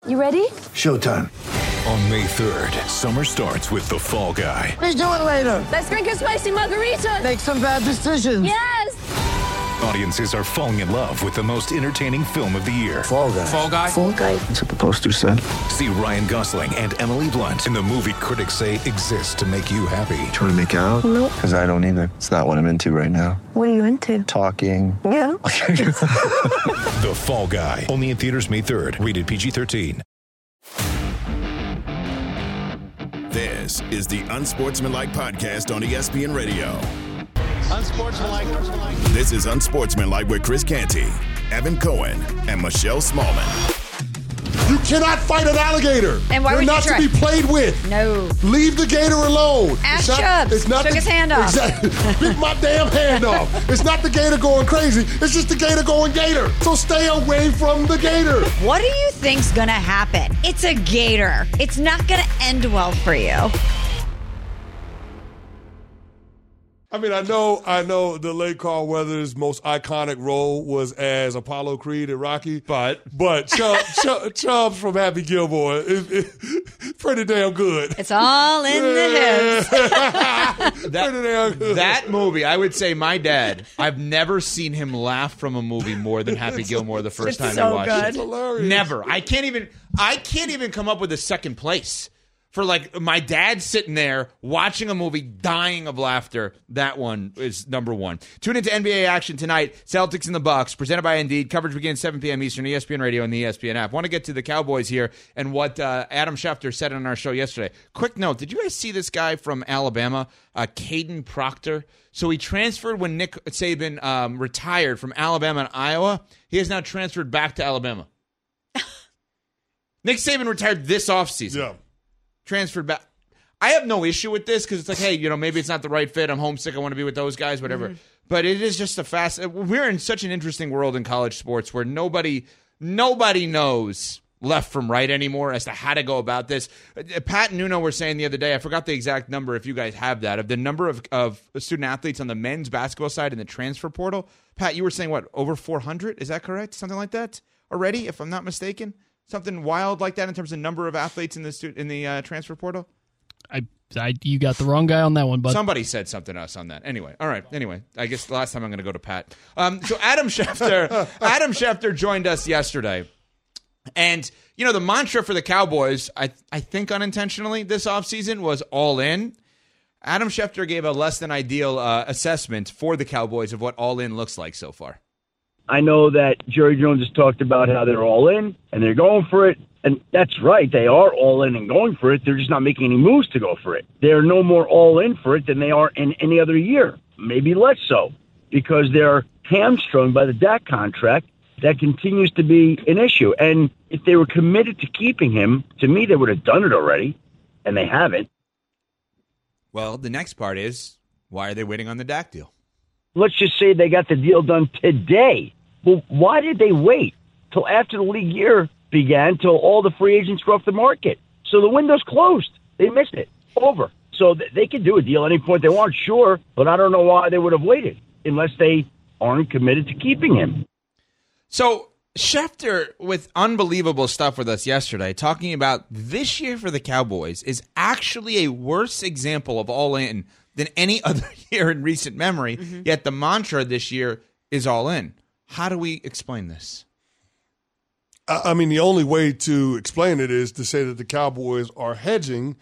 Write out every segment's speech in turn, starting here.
You ready? Showtime. On May 3rd, summer starts with The Fall Guy. Let's do it later. Let's drink a spicy margarita. Make some bad decisions. Yes! Audiences are falling in love with the most entertaining film of the year. Fall Guy. Fall Guy? Fall Guy. That's what the poster said. See Ryan Gosling and Emily Blunt in the movie critics say exists to make you happy. Trying to make it out? Nope. Because I don't either. It's not what I'm into right now. What are you into? Talking. Yeah. The Fall Guy. Only in theaters May 3rd. Rated PG-13. This is the Unsportsmanlike podcast on ESPN Radio. Unsportsmanlike. This is Unsportsmanlike with Chris Canty, Evan Cohen, and Michelle Smallman. You cannot fight an alligator. And why They're would you not try? to be played with. No. Leave the gator alone. Ask Chubbs. Took his hand off. Exactly. Bit my damn hand off. It's not the gator going crazy. It's just the gator going gator. So stay away from the gator. What do you think's gonna happen? It's a gator. It's not gonna end well for you. I mean, I know the late Carl Weathers' most iconic role was as Apollo Creed in Rocky, but Chubbs from Happy Gilmore is pretty damn good. It's all in the hips. Pretty damn good. That movie, I would say my dad, I've never seen him laugh from a movie more than Happy Gilmore the first time I watched It's hilarious. it. Never. I can't even come up with a second place. For like my dad sitting there watching a movie, dying of laughter, that one is number one. Tune into NBA action tonight. Celtics and the Bucks, presented by Indeed. Coverage begins 7 p.m. Eastern, ESPN Radio and the ESPN app. Want to get to the Cowboys here and what Adam Schefter said on our show yesterday. Quick note, did you guys see this guy from Alabama, Caden Proctor? So he transferred when Nick Saban retired from Alabama and Iowa. He has now transferred back to Alabama. Nick Saban retired this offseason. Yeah. Transferred back. I have no issue with this because it's like, hey, maybe it's not the right fit. I'm homesick. I want to be with those guys, whatever. Mm-hmm. But it is just we're in such an interesting world in college sports where nobody knows left from right anymore as to how to go about this. Pat and Nuno were saying the other day, I forgot the exact number if you guys have that, of the number of student athletes on the men's basketball side in the transfer portal. Pat, you were saying, what, over 400? Is that correct? Something like that already, if I'm not mistaken? Something wild like that in terms of number of athletes in the transfer portal? You got the wrong guy on that one, but somebody said something to us on that. Anyway, all right. Anyway, I guess the last time I'm going to go to Pat. So Adam Schefter joined us yesterday. And, the mantra for the Cowboys, I think unintentionally this offseason, was all in. Adam Schefter gave a less than ideal assessment for the Cowboys of what all in looks like so far. I know that Jerry Jones has talked about how they're all in and they're going for it. And that's right. They are all in and going for it. They're just not making any moves to go for it. They're no more all in for it than they are in any other year. Maybe less so because they're hamstrung by the Dak contract. That continues to be an issue. And if they were committed to keeping him, to me, they would have done it already. And they haven't. Well, the next part is, why are they waiting on the Dak deal? Let's just say they got the deal done today. Well, why did they wait till after the league year began, till all the free agents were off the market? So the window's closed. They missed it. Over. So they could do a deal at any point they want, sure, but I don't know why they would have waited unless they aren't committed to keeping him. So Schefter, with unbelievable stuff with us yesterday, talking about this year for the Cowboys is actually a worse example of all in than any other year in recent memory, yet the mantra this year is all in. How do we explain this? I mean, the only way to explain it is to say that the Cowboys are hedging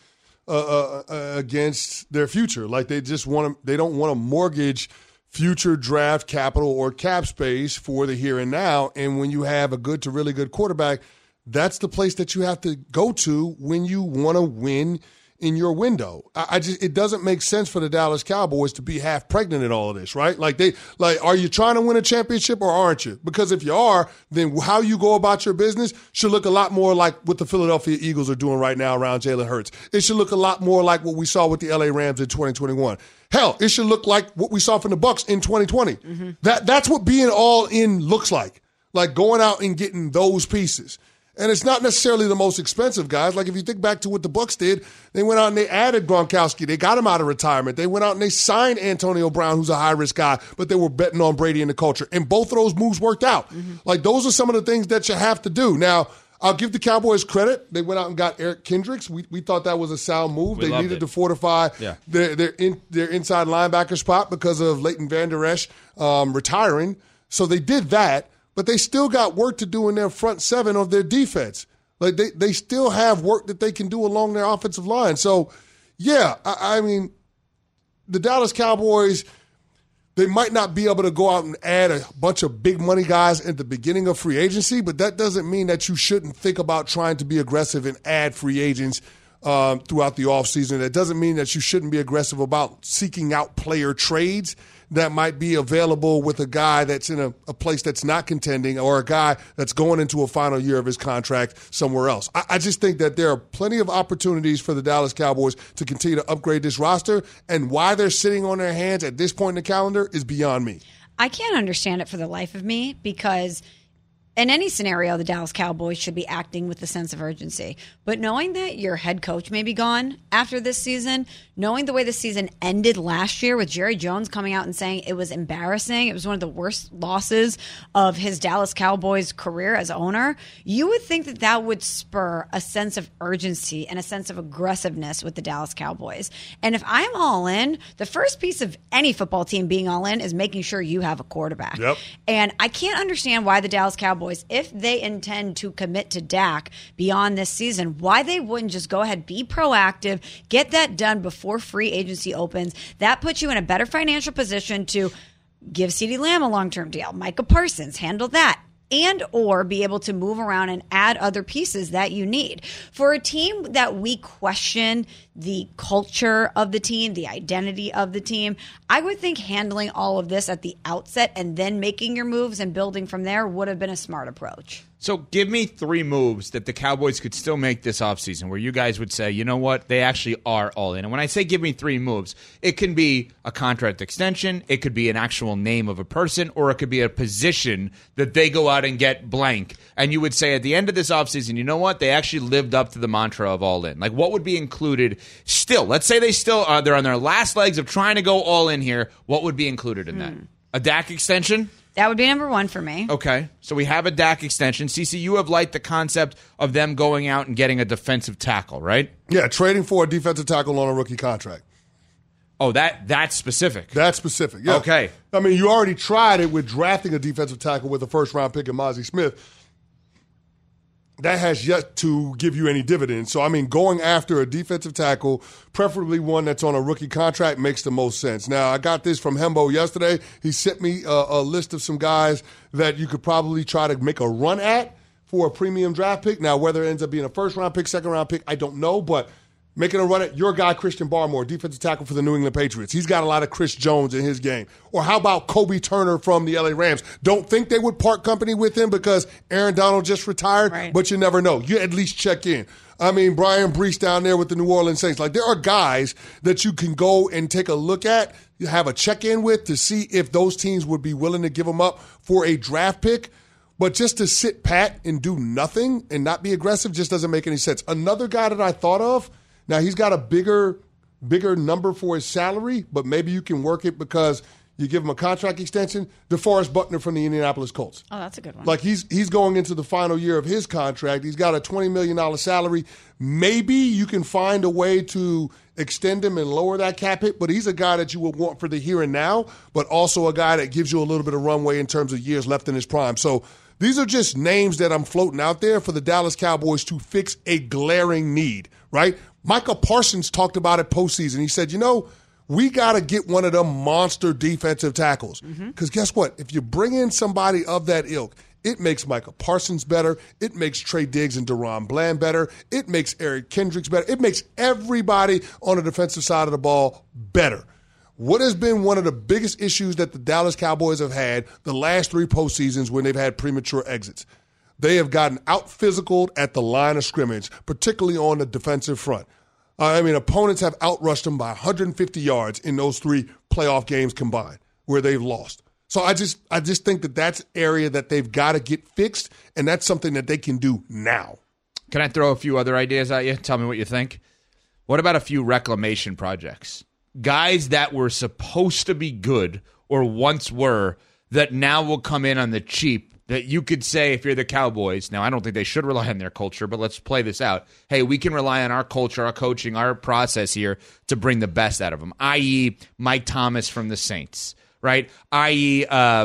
against their future. Like they don't want to mortgage future draft capital or cap space for the here and now. And when you have a good to really good quarterback, that's the place that you have to go to when you want to win in your window. It doesn't make sense for the Dallas Cowboys to be half pregnant in all of this, right? Are you trying to win a championship or aren't you? Because if you are, then how you go about your business should look a lot more like what the Philadelphia Eagles are doing right now around Jalen Hurts. It should look a lot more like what we saw with the LA Rams in 2021. Hell, it should look like what we saw from the Bucs in 2020. Mm-hmm. That's what being all in looks like going out and getting those pieces. And it's not necessarily the most expensive guys. Like if you think back to what the Bucs did, they went out and they added Gronkowski. They got him out of retirement. They went out and they signed Antonio Brown, who's a high-risk guy, but they were betting on Brady and the culture. And both of those moves worked out. Mm-hmm. Like those are some of the things that you have to do. Now, I'll give the Cowboys credit. They went out and got Eric Kendricks. We thought that was a sound move. They needed to fortify their inside linebacker spot because of Leighton Vander Esch retiring. So they did that, but they still got work to do in their front seven of their defense. Like they still have work that they can do along their offensive line. So, yeah, I mean, the Dallas Cowboys, they might not be able to go out and add a bunch of big money guys at the beginning of free agency, but that doesn't mean that you shouldn't think about trying to be aggressive and add free agents throughout the offseason. That doesn't mean that you shouldn't be aggressive about seeking out player trades that might be available with a guy that's in a place that's not contending or a guy that's going into a final year of his contract somewhere else. I just think that there are plenty of opportunities for the Dallas Cowboys to continue to upgrade this roster, and why they're sitting on their hands at this point in the calendar is beyond me. I can't understand it for the life of me because in any scenario, the Dallas Cowboys should be acting with a sense of urgency. But knowing that your head coach may be gone after this season, knowing the way the season ended last year with Jerry Jones coming out and saying it was embarrassing, it was one of the worst losses of his Dallas Cowboys career as owner, you would think that that would spur a sense of urgency and a sense of aggressiveness with the Dallas Cowboys. And if I'm all in, the first piece of any football team being all in is making sure you have a quarterback. Yep. And I can't understand why the Dallas Cowboys, if they intend to commit to Dak beyond this season, why they wouldn't just go ahead, be proactive, get that done before free agency opens. That puts you in a better financial position to give CeeDee Lamb a long-term deal. Micah Parsons, handle that. And or be able to move around and add other pieces that you need. For a team that we question the culture of the team, the identity of the team, I would think handling all of this at the outset and then making your moves and building from there would have been a smart approach. So give me 3 moves that the Cowboys could still make this offseason where you guys would say, you know what, they actually are all in. And when I say give me 3 moves, it can be a contract extension, it could be an actual name of a person, or it could be a position that they go out and get blank. And you would say at the end of this offseason, you know what, they actually lived up to the mantra of all in. Like what would be included still? Let's say they still are, they're on their last legs of trying to go all in here. What would be included in that? A Dak extension? That would be number 1 for me. Okay, so we have a Dak extension. CeCe, you have liked the concept of them going out and getting a defensive tackle, right? Yeah, trading for a defensive tackle on a rookie contract. Oh, that's specific. That's specific, yeah. Okay. I mean, you already tried it with drafting a defensive tackle with a first-round pick in Mozzie Smith. That has yet to give you any dividends. So, I mean, going after a defensive tackle, preferably one that's on a rookie contract, makes the most sense. Now, I got this from Hembo yesterday. He sent me a list of some guys that you could probably try to make a run at for a premium draft pick. Now, whether it ends up being a first-round pick, second-round pick, I don't know, but making a run at your guy, Christian Barmore, defensive tackle for the New England Patriots. He's got a lot of Chris Jones in his game. Or how about Kobe Turner from the LA Rams? Don't think they would part company with him because Aaron Donald just retired, right. But you never know. You at least check in. I mean, Brian Brees down there with the New Orleans Saints. Like, there are guys that you can go and take a look at, you have a check-in with to see if those teams would be willing to give them up for a draft pick. But just to sit pat and do nothing and not be aggressive just doesn't make any sense. Another guy that I thought of, now, he's got a bigger number for his salary, but maybe you can work it because you give him a contract extension. DeForest Buckner from the Indianapolis Colts. Oh, that's a good one. Like, he's going into the final year of his contract. He's got a $20 million salary. Maybe you can find a way to extend him and lower that cap hit, but he's a guy that you would want for the here and now, but also a guy that gives you a little bit of runway in terms of years left in his prime. So these are just names that I'm floating out there for the Dallas Cowboys to fix a glaring need, right? Micah Parsons talked about it postseason. He said, we got to get one of them monster defensive tackles. Because guess what? If you bring in somebody of that ilk, it makes Micah Parsons better. It makes Trey Diggs and Deron Bland better. It makes Eric Kendricks better. It makes everybody on the defensive side of the ball better. What has been one of the biggest issues that the Dallas Cowboys have had the last 3 postseasons when they've had premature exits? They have gotten out-physicaled at the line of scrimmage, particularly on the defensive front. Opponents have outrushed them by 150 yards in those 3 playoff games combined where they've lost. So I just think that that's an area that they've got to get fixed, and that's something that they can do now. Can I throw a few other ideas at you? Tell me what you think. What about a few reclamation projects? Guys that were supposed to be good or once were that now will come in on the cheap that you could say if you're the Cowboys. Now, I don't think they should rely on their culture, but let's play this out. Hey, we can rely on our culture, our coaching, our process here to bring the best out of them, i.e. Mike Thomas from the Saints, right? I.e.,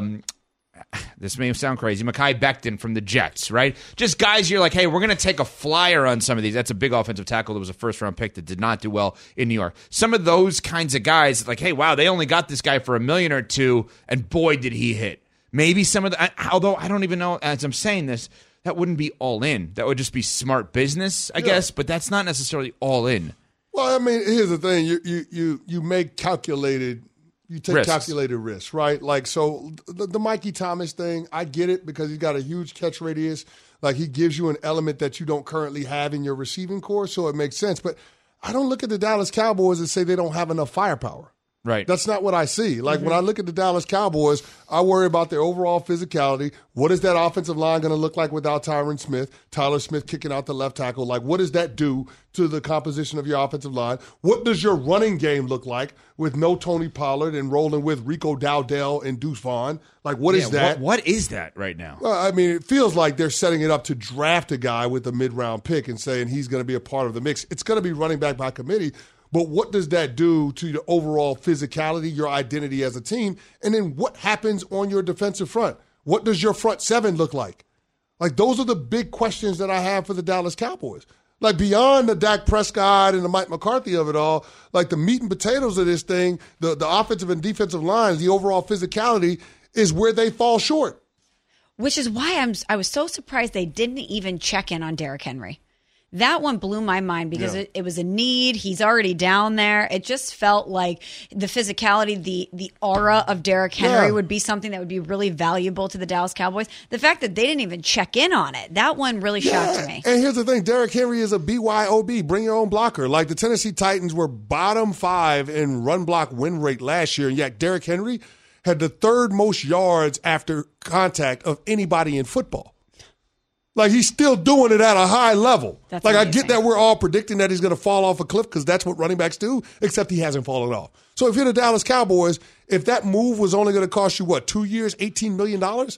this may sound crazy, Mekhi Becton from the Jets, right? Just guys you're like, hey, we're going to take a flyer on some of these. That's a big offensive tackle that was a first-round pick that did not do well in New York. Some of those kinds of guys, like, hey, wow, they only got this guy for $1 million or $2 million, and boy, did he hit. Maybe some of the, although I don't even know, as I'm saying this, that wouldn't be all in. That would just be smart business, I guess, but that's not necessarily all in. Well, I mean, here's the thing. You make calculated. You take risks. Calculated risks, right? Like, so the Mikey Thomas thing, I get it because he's got a huge catch radius. Like, he gives you an element that you don't currently have in your receiving core, so it makes sense. But I don't look at the Dallas Cowboys and say they don't have enough firepower. Right. That's not what I see. Like, when I look at the Dallas Cowboys, I worry about their overall physicality. What is that offensive line going to look like without Tyler Smith kicking out the left tackle? Like, what does that do to the composition of your offensive line? What does your running game look like with no Tony Pollard and rolling with Rico Dowdell and Deuce Vaughn? Like, what is that? What is that right now? Well, I mean, it feels like they're setting it up to draft a guy with a mid-round pick and saying he's going to be a part of the mix. It's going to be running back by committee. But what does that do to your overall physicality, your identity as a team? And then what happens on your defensive front? What does your front seven look like? Like, those are the big questions that I have for the Dallas Cowboys. Like, beyond the Dak Prescott and the Mike McCarthy of it all, like, the meat and potatoes of this thing, the offensive and defensive lines, the overall physicality is where they fall short. Which is why I was so surprised they didn't even check in on Derrick Henry. That one blew my mind because it was a need. He's already down there. It just felt like the physicality, the aura of Derrick Henry would be something that would be really valuable to the Dallas Cowboys. The fact that they didn't even check in on it, that one really shocked me. And here's the thing, Derrick Henry is a BYOB, bring your own blocker. Like, the Tennessee Titans were bottom 5 in run block win rate last year, and yet Derrick Henry had the third most yards after contact of anybody in football. Like, he's still doing it at a high level. That's like, amazing. I get that we're all predicting that he's going to fall off a cliff because that's what running backs do, except he hasn't fallen off. So if you're the Dallas Cowboys, if that move was only going to cost you, 2 years, $18 million,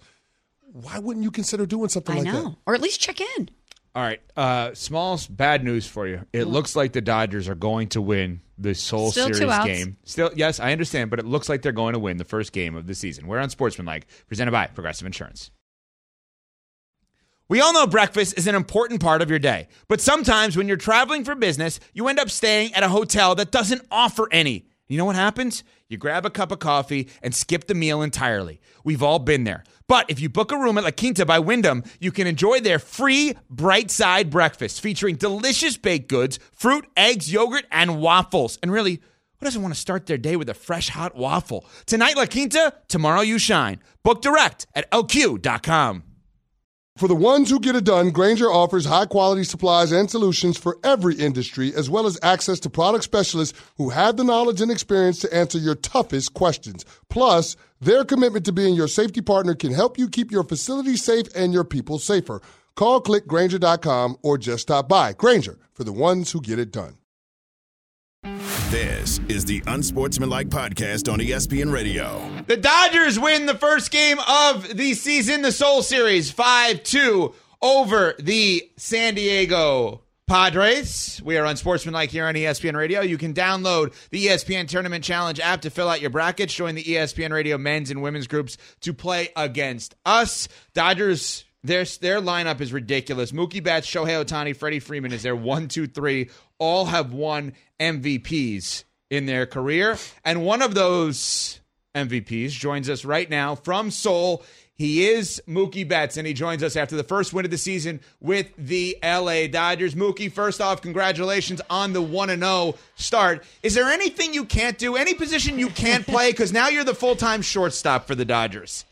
why wouldn't you consider doing something like that? I know. Or at least check in. All right. Small bad news for you. It looks like the Dodgers are going to win the Soul Series game. Still, yes, I understand, but it looks like they're going to win the first game of the season. We're on Sportsmanlike, presented by Progressive Insurance. We all know breakfast is an important part of your day, but sometimes when you're traveling for business, you end up staying at a hotel that doesn't offer any. You know what happens? You grab a cup of coffee and skip the meal entirely. We've all been there. But if you book a room at La Quinta by Wyndham, you can enjoy their free Bright Side breakfast featuring delicious baked goods, fruit, eggs, yogurt, and waffles. And really, who doesn't want to start their day with a fresh, hot waffle? Tonight, La Quinta, tomorrow you shine. Book direct at LQ.com. For the ones who get it done, Grainger offers high-quality supplies and solutions for every industry, as well as access to product specialists who have the knowledge and experience to answer your toughest questions. Plus, their commitment to being your safety partner can help you keep your facility safe and your people safer. Call, click Grainger.com, or just stop by. Grainger, for the ones who get it done. This is the Unsportsmanlike Podcast on ESPN Radio. The Dodgers win the first game of the season, the Soul Series, 5-2 over the San Diego Padres. We are Unsportsmanlike here on ESPN Radio. You can download the ESPN Tournament Challenge app to fill out your brackets. Join the ESPN Radio men's and women's groups to play against us. Dodgers, their lineup is ridiculous. Mookie Betts, Shohei Ohtani, Freddie Freeman is their 1, 2, 3. All have won MVPs in their career. And one of those MVPs joins us right now from Seoul. He is Mookie Betts, and he joins us after the first win of the season with the LA Dodgers. Mookie, first off, congratulations on the 1-0 start. Is there anything you can't do, any position you can't play? Because now you're the full-time shortstop for the Dodgers.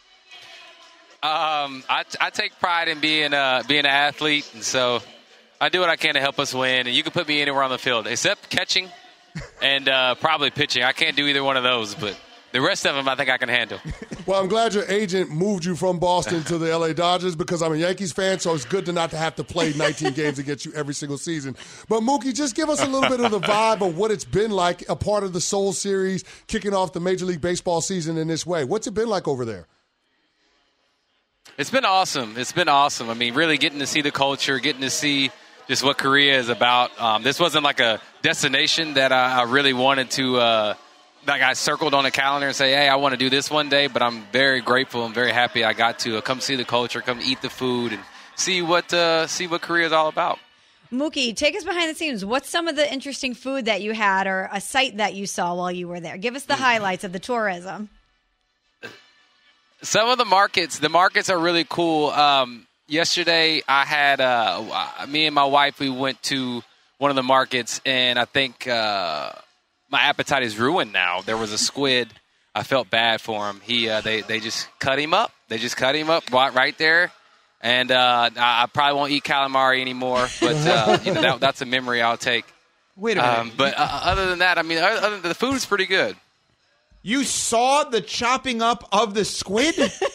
I take pride in being an athlete, and so I do what I can to help us win. And you can put me anywhere on the field except catching and probably pitching. I can't do either one of those, but the rest of them I think I can handle. Well, I'm glad your agent moved you from Boston to the LA Dodgers because I'm a Yankees fan, so it's good to not to have to play 19 games against you every single season. But, Mookie, just give us a little bit of the vibe of what it's been like, a part of the Soul Series, kicking off the Major League Baseball season in this way. What's it been like over there? It's been awesome. It's been awesome. I mean, really getting to see the culture, getting to see just what Korea is about. This wasn't like a destination that I really wanted to like I circled on a calendar and say, hey, I want to do this one day, but I'm very grateful and very happy I got to come see the culture, come eat the food, and see what Korea is all about. Mookie, take us behind the scenes. What's some of the interesting food that you had or a sight that you saw while you were there? Give us the highlights of the tourism. Some of the markets are really cool. Yesterday, I had me and my wife, we went to one of the markets, and I think my appetite is ruined now. There was a squid. I felt bad for him. They just cut him up. They just cut him up right there. And I probably won't eat calamari anymore, but that's a memory I'll take. Wait a minute. But other than that, I mean, the food is pretty good. You saw the chopping up of the squid?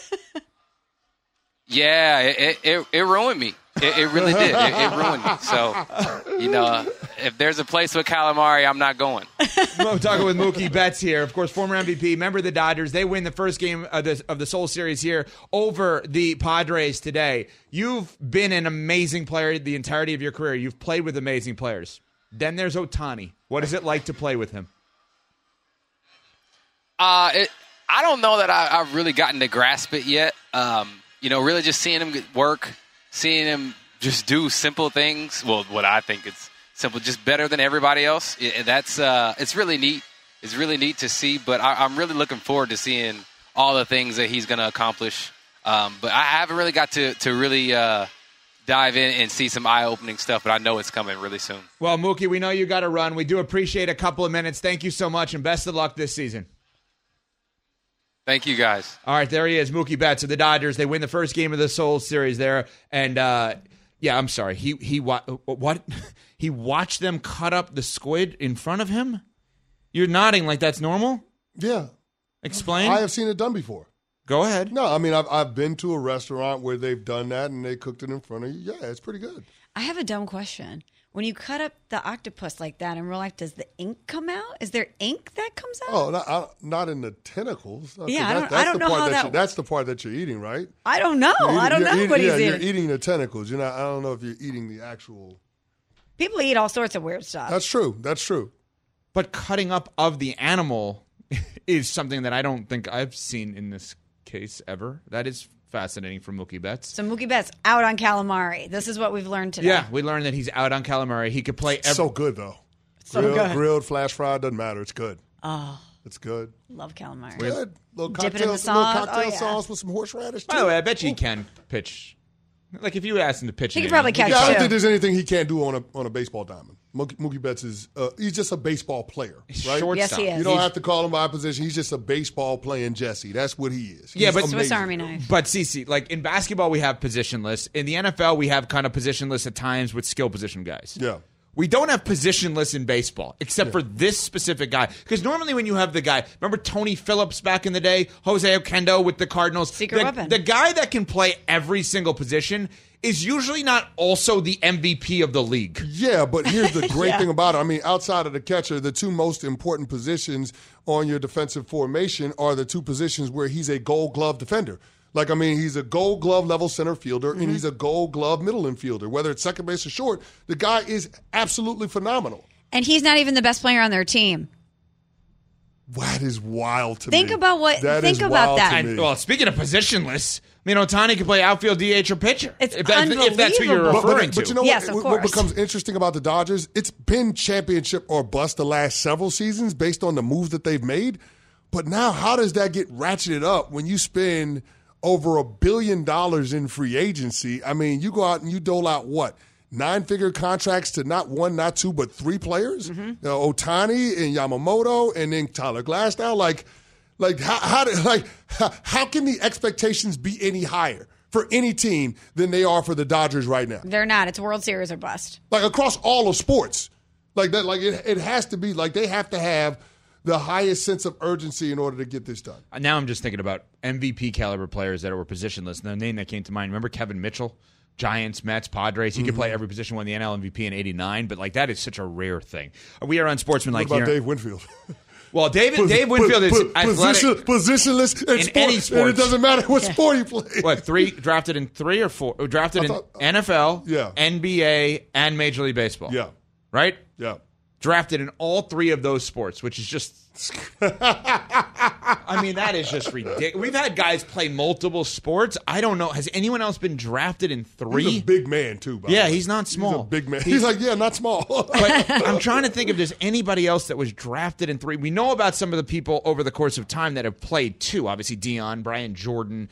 Yeah, it ruined me. It really did. It ruined me. So, if there's a place with calamari, I'm not going. I'm talking with Mookie Betts here. Of course, former MVP, member of the Dodgers. They win the first game of the Seoul Series here over the Padres today. You've been an amazing player the entirety of your career. You've played with amazing players. Then there's Ohtani. What is it like to play with him? I don't know that I've really gotten to grasp it yet. Really just seeing him work, seeing him just do simple things. Well, what I think it's simple, just better than everybody else. It's really neat. It's really neat to see, but I'm really looking forward to seeing all the things that he's going to accomplish. But I haven't really got to really dive in and see some eye-opening stuff, but I know it's coming really soon. Well, Mookie, we know you got to run. We do appreciate a couple of minutes. Thank you so much, and best of luck this season. Thank you, guys. All right, there he is, Mookie Betts of the Dodgers. They win the first game of the Seoul Series there, and I'm sorry, he watched them cut up the squid in front of him. You're nodding like that's normal. Yeah, explain. I have seen it done before. Go ahead. No, I mean I've been to a restaurant where they've done that and they cooked it in front of you. Yeah, it's pretty good. I have a dumb question. When you cut up the octopus like that in real life, does the ink come out? Is there ink that comes out? Oh, not in the tentacles. Yeah, I don't know how that. That's the part that you're eating, right? I don't know. I don't know what he's eating. You're eating the tentacles. I don't know if you're eating the actual. People eat all sorts of weird stuff. That's true. But cutting up of the animal is something that I don't think I've seen in this case ever. That is fascinating from Mookie Betts. So Mookie Betts out on calamari. This is what we've learned today. Yeah, we learned that he's out on calamari. He could play. So good though. Grilled, flash fried, doesn't matter. It's good. Oh, it's good. Love calamari. Good. Little dip it in the sauce. Little cocktail sauce with some horseradish. By the way, I bet you he can pitch. Like if you asked him to pitch, he could probably catch. I don't think there's anything he can't do on a baseball diamond. Mookie Betts is he's just a baseball player, right? Shortstop. Yes, he is. You don't have to call him by position. He's just a baseball playing Jesse. That's what he is. Yeah, but Swiss Army knife. But CC, like in basketball, we have positionless. In the NFL, we have kind of positionless at times with skill position guys. Yeah. We don't have positionless in baseball, except for this specific guy. Because normally when you have the guy, remember Tony Phillips back in the day, Jose Oquendo with the Cardinals? Secret weapon. The guy that can play every single position is usually not also the MVP of the league. Yeah, but here's the great thing about it. I mean, outside of the catcher, the two most important positions on your defensive formation are the two positions where he's a Gold Glove defender. Like, I mean, he's a Gold Glove level center fielder, and he's a Gold Glove middle infielder. Whether it's second base or short, the guy is absolutely phenomenal. And he's not even the best player on their team. That is wild to me. Think about that. Well, speaking of positionless, I mean, Ohtani can play outfield, DH, or pitcher. It's unbelievable. If that's who you're referring to. But you know yes, what becomes interesting about the Dodgers? It's been championship or bust the last several seasons based on the moves that they've made. But now how does that get ratcheted up when you spend over $1 billion in free agency? I mean, you go out and you dole out what? 9-figure contracts to not one, not two, but three players? Ohtani and Yamamoto and then Tyler Glasnow. How can the expectations be any higher for any team than they are for the Dodgers right now? They're not. It's World Series or bust. Like across all of sports. Like that. Like it has to be like they have to have the highest sense of urgency in order to get this done. Now I'm just thinking about MVP caliber players that were positionless. And the name that came to mind, remember Kevin Mitchell? Giants, Mets, Padres. He could play every position, won the NL MVP in '89, but like that is such a rare thing. We are on Sportsmanlike here. What about here. Dave Winfield? Well, Dave Winfield is athletic. Positionless in in any sport, and it sports. doesn't matter what sport he plays. What, drafted in 3 or 4? Drafted in NFL, Yeah. NBA, and Major League Baseball. Yeah. Right? Yeah. Drafted in all 3 of those sports, which is just... I mean, that is just ridiculous. We've had guys play multiple sports. I don't know. Has anyone else been drafted in 3? He's a big man, too, by the way. He's not small. He's a big man. He's like, not small. But I'm trying to think if there's anybody else that was drafted in 3. We know about some of the people over the course of time that have played 2. Obviously, Deion, Brian Jordan,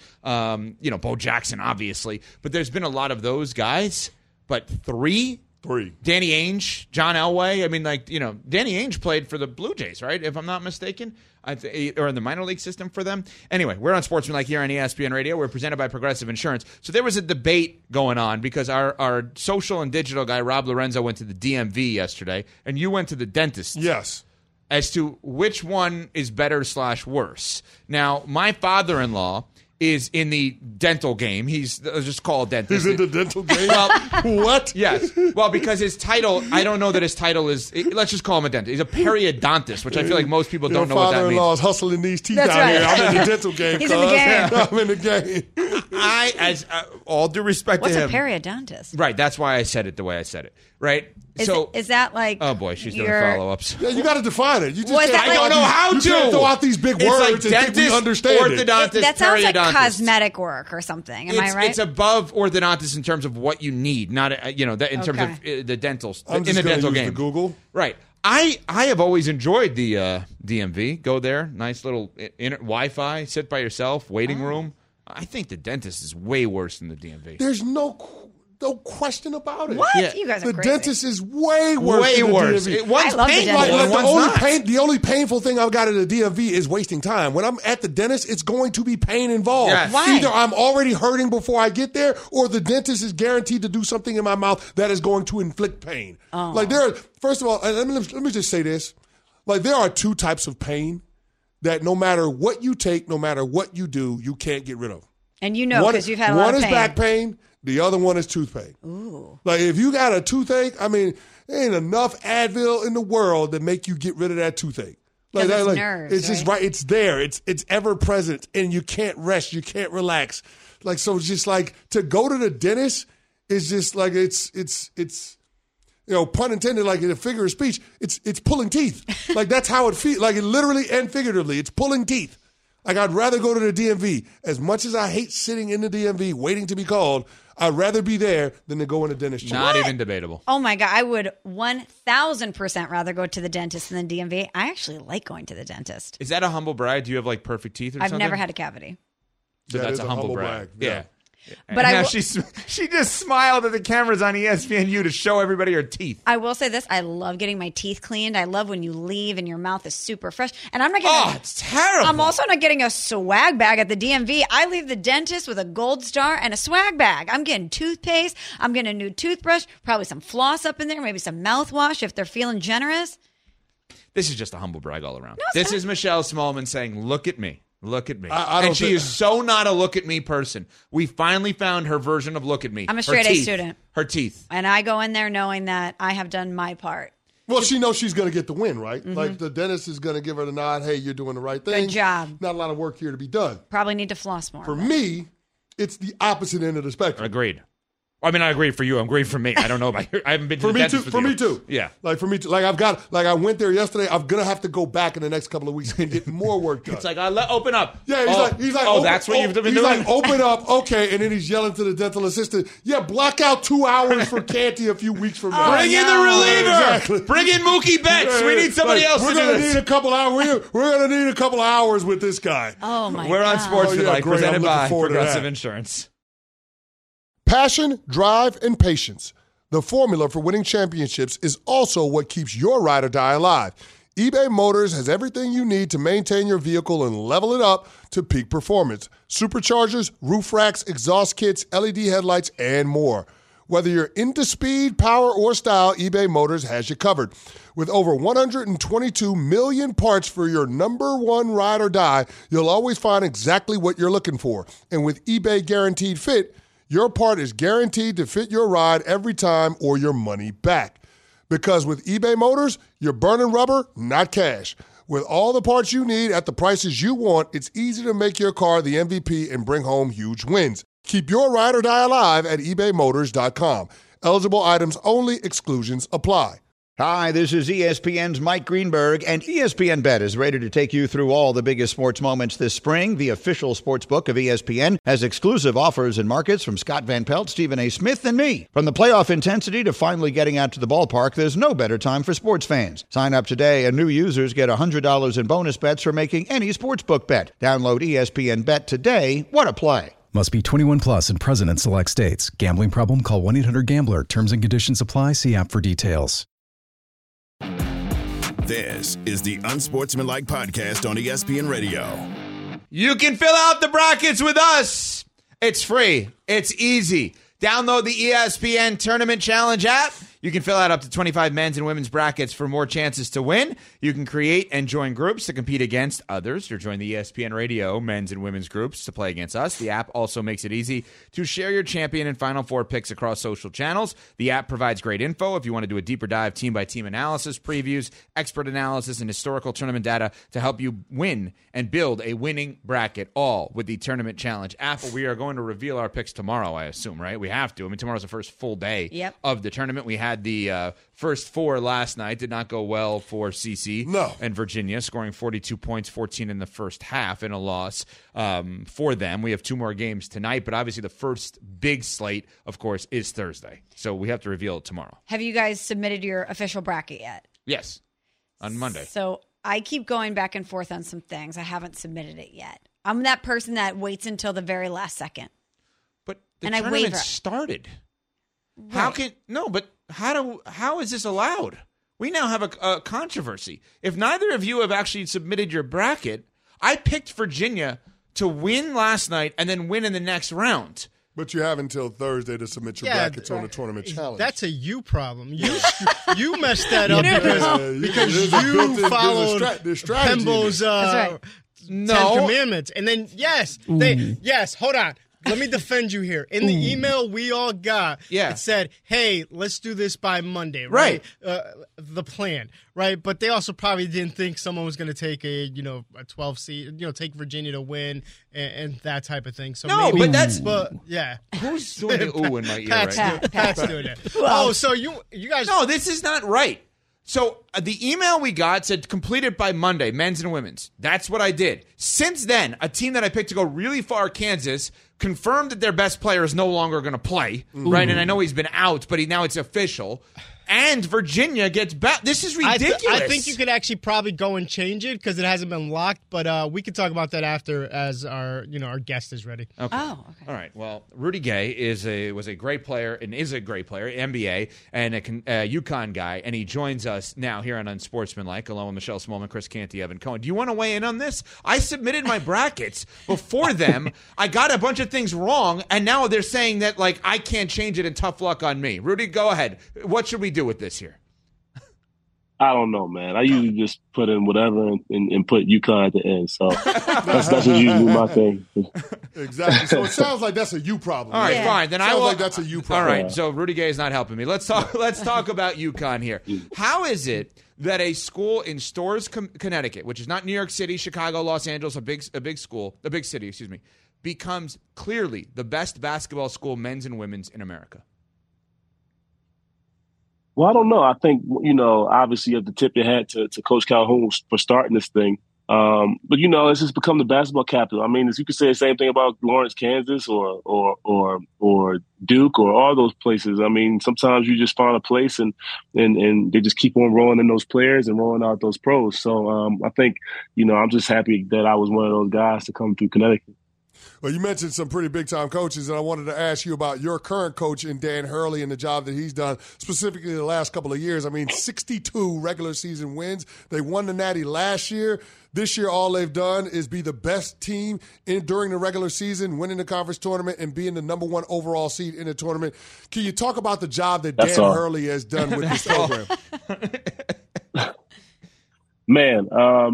Bo Jackson, obviously. But there's been a lot of those guys. But 3? 3. Danny Ainge, John Elway. I mean, Danny Ainge played for the Blue Jays, right? If I'm not mistaken. Or in the minor league system for them. Anyway, we're on Sportsmanlike here on ESPN Radio. We're presented by Progressive Insurance. So there was a debate going on because our social and digital guy, Rob Lorenzo, went to the DMV yesterday, and you went to the dentist. Yes. As to which one is better / worse. Now, my father-in-law is in the dental game. Let's just call it dentist. He's in the dental game? Well, what? Yes. Well, because his title, I don't know that his title is, let's just call him a dentist. He's a periodontist, which I feel like most people don't know what that means. Father-in-law's hustling these teeth That's out right. here. I'm in the dental game. He's in the game. I'm in the game. As all due respect What's to a him. periodontist? Right. That's why I said it the way I said it. Right. Is that like? Oh boy, she's doing your- follow-ups. Yeah, you got to define it. You just Well, is can't that throw like- out I don't know how these- to. You can't throw out these big It's words like and think we dentist, understand it. orthodontist, that sounds like periodontist. cosmetic work or something. Am I right? It's above orthodontist in terms of what you need, not in terms of the dental I'm in just the gonna dental use game. the Google. Right. I have always enjoyed the DMV. Go there, nice little Wi-Fi. Sit by yourself, waiting room. I think the dentist is way worse than the DMV. There's no question about it. What? Yeah. You guys are The crazy. dentist is way worse. Way than the worse. DMV. One's I love the painful dentist. and one's not. The only painful thing I've got at the DMV is wasting time. When I'm at the dentist, it's going to be pain involved. Yes. Why? Either I'm already hurting before I get there, or the dentist is guaranteed to do something in my mouth that is going to inflict pain. First of all, let me just say this. Like, there are 2 types of pain that no matter what you take, no matter what you do, you can't get rid of. And you know because you've had a lot of pain. One is back pain. The other one is tooth pain. Ooh. Like, if you got a toothache, I mean, there ain't enough Advil in the world to make you get rid of that toothache. 'Cause it's nerves, it's just right. It's there. It's ever present, and you can't rest. You can't relax. Like, so it's just like to go to the dentist is just like it's pun intended, like in a figure of speech, it's pulling teeth. Like, that's how it feels. Like, it literally and figuratively, it's pulling teeth. Like, I'd rather go to the DMV. As much as I hate sitting in the DMV waiting to be called, I'd rather be there than to go in the dentist chair. Not even debatable. Oh my God, I would 1,000% rather go to the dentist than the DMV. I actually like going to the dentist. Is that a humble brag? Do you have like perfect teeth or I've something? never had a cavity. So That that's is a humble brag. Yeah. But Now she just smiled at the cameras on ESPNU to show everybody her teeth. I will say this: I love getting my teeth cleaned. I love when you leave and your mouth is super fresh. And I'm not getting. It's terrible. I'm also not getting a swag bag at the DMV. I leave the dentist with a gold star and a swag bag. I'm getting toothpaste. I'm getting a new toothbrush. Probably some floss up in there. Maybe some mouthwash if they're feeling generous. This is just a humble brag all around. No, it's This not. is Michelle Smallman saying, "Look at me." Look at me. I don't and she think- is so not a look at me person. We finally found her version of look at me. I'm a Her straight A teeth. student. Her teeth. And I go in there knowing that I have done my part. Well, she knows she's going to get the win, right? Like, the dentist is going to give her the nod, hey, you're doing the right thing. Good job. Not a lot of work here to be done. Probably need to floss more. For me, it's the opposite end of the spectrum. Agreed. I mean, I agree for you. I'm agreed for me. I don't know about you. I haven't been to For the me too. dentist with For you. me too. Yeah. Like, for me too. Like, I went there yesterday. I'm gonna have to go back in the next couple of weeks and get more work done. It's like, open up. Yeah, he's like, oh, open, that's what you've been he's doing? like, open up, okay, and then he's yelling to the dental assistant, yeah, block out 2 hours for Canty a few weeks from now. Bring in the reliever. Exactly. Bring in Mookie Betts. We need somebody Like, else to we're do gonna this. need a couple hours. We're gonna need a couple hours with this guy. Oh my We're on God. Sportsmanlike, Oh, yeah, great. presented I'm looking by forward to Progressive that. Insurance. Passion, drive, and patience. The formula for winning championships is also what keeps your ride or die alive. eBay Motors has everything you need to maintain your vehicle and level it up to peak performance. Superchargers, roof racks, exhaust kits, LED headlights, and more. Whether you're into speed, power, or style, eBay Motors has you covered. With over 122 million parts for your number one ride or die, you'll always find exactly what you're looking for. And with eBay Guaranteed Fit, your part is guaranteed to fit your ride every time or your money back. Because with eBay Motors, you're burning rubber, not cash. With all the parts you need at the prices you want, it's easy to make your car the MVP and bring home huge wins. Keep your ride or die alive at ebaymotors.com. Eligible items only. Exclusions apply. Hi, this is ESPN's Mike Greenberg, and ESPN Bet is ready to take you through all the biggest sports moments this spring. The official sports book of ESPN has exclusive offers and markets from Scott Van Pelt, Stephen A. Smith, and me. From the playoff intensity to finally getting out to the ballpark, there's no better time for sports fans. Sign up today, and new users get $100 in bonus bets for making any sportsbook bet. Download ESPN Bet today. What a play. Must be 21 plus and present in select states. Gambling problem? Call 1-800-GAMBLER. Terms and conditions apply. See app for details. This is the Unsportsmanlike Podcast on ESPN Radio. You can fill out the brackets with us. It's free. It's easy. Download the ESPN Tournament Challenge app. You can fill out up to 25 men's and women's brackets for more chances to win. You can create and join groups to compete against others or join the ESPN Radio men's and women's groups to play against us. The app also makes it easy to share your champion and Final Four picks across social channels. The app provides great info if you want to do a deeper dive team-by-team analysis, previews, expert analysis, and historical tournament data to help you win and build a winning bracket, all with the Tournament Challenge app. We are going to reveal our picks tomorrow, I assume, right? We have to. I mean, tomorrow's the first full day of the tournament. We had the first four last night. Did not go well for CC and Virginia, scoring 42 points, 14 in the first half in a loss for them. We have two more games tonight, but obviously the first big slate, of course, is Thursday. So we have to reveal it tomorrow. Have you guys submitted your official bracket yet? Yes, on Monday. So I keep going back and forth on some things. I haven't submitted it yet. I'm that person that waits until the very last second. But the and tournament I waver. started. Right. How is this allowed? We now have a controversy. If neither of you have actually submitted your bracket, I picked Virginia to win last night and then win in the next round. But you have until Thursday to submit your brackets on the Tournament Challenge. That's a you problem. You messed that up because you followed Pembo's 10 Commandments. And then, hold on. Let me defend you here. In the email we all got, it said, hey, let's do this by Monday, right? The plan, right? But they also probably didn't think someone was going to take a 12 seed, take Virginia to win and that type of thing. So yeah. Who's doing the ooh in my ear Pat's right now? Pat's doing it. Oh, so you guys. No, this is not right. So the email we got said completed by Monday, men's and women's. That's what I did. Since then, a team that I picked to go really far, Kansas, confirmed that their best player is no longer going to play, right? And I know he's been out, but now it's official. And Virginia gets back. This is ridiculous. I think you could actually probably go and change it because it hasn't been locked. But we can talk about that after, as our guest is ready. Okay. Oh, okay. All right. Well, Rudy Gay was a great player and is a great player, NBA, and a UConn guy, and he joins us now here on Unsportsmanlike, along with Michelle Smallman, Chris Canty, Evan Cohen. Do you want to weigh in on this? I submitted my brackets before them. I got a bunch of things wrong, and now they're saying that I can't change it, and tough luck on me. Rudy, go ahead. What should we do with this here? I don't know, man. I usually just put in whatever and put UConn at the end. So that's usually my thing. Exactly. So it sounds like that's a you problem. All right, fine. Then I will. Like that's a you problem. All right. So Rudy Gay is not helping me. Let's talk about UConn here. How is it that a school in Storrs, Connecticut, which is not New York City, Chicago, Los Angeles, a big city, becomes clearly the best basketball school, men's and women's, in America? Well, I don't know. I think, obviously you have to tip your hat to Coach Calhoun for starting this thing. But, it's just become the basketball capital. I mean, you could say the same thing about Lawrence, Kansas or Duke or all those places. I mean, sometimes you just find a place and they just keep on rolling in those players and rolling out those pros. So I think, I'm just happy that I was one of those guys to come through Connecticut. Well, you mentioned some pretty big-time coaches, and I wanted to ask you about your current coach in Dan Hurley and the job that he's done, specifically the last couple of years. I mean, 62 regular season wins. They won the Natty last year. This year, all they've done is be the best team during the regular season, winning the conference tournament, and being the number one overall seed in the tournament. Can you talk about the job that Dan Hurley has done with this program? Man,